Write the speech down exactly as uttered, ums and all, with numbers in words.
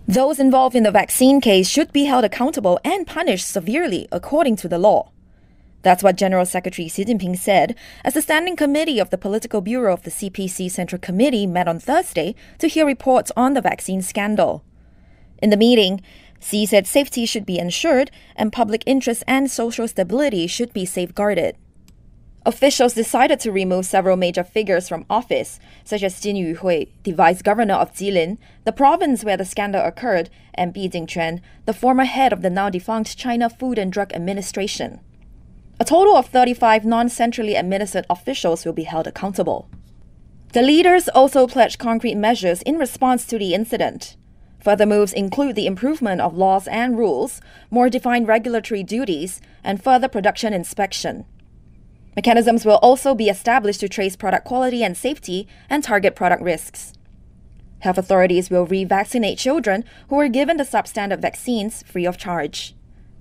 Those involved in the vaccine case should be held accountable and punished severely according to the law. That's what General Secretary Xi Jinping said as the Standing Committee of the Political Bureau of the C P C Central Committee met on Thursday to hear reports on the vaccine scandal. In the meeting, Xi said safety should be ensured and public interest and social stability should be safeguarded. Officials decided to remove several major figures from office, such as Jin Yuhui, the vice governor of Jilin, the province where the scandal occurred, and Bi Jingquan, the former head of the now-defunct China Food and Drug Administration. A total of thirty-five non-centrally administered officials will be held accountable. The leaders also pledged concrete measures in response to the incident. Further moves include the improvement of laws and rules, more defined regulatory duties, and further production inspection. Mechanisms will also be established to trace product quality and safety and target product risks. Health authorities will revaccinate children who were given the substandard vaccines free of charge.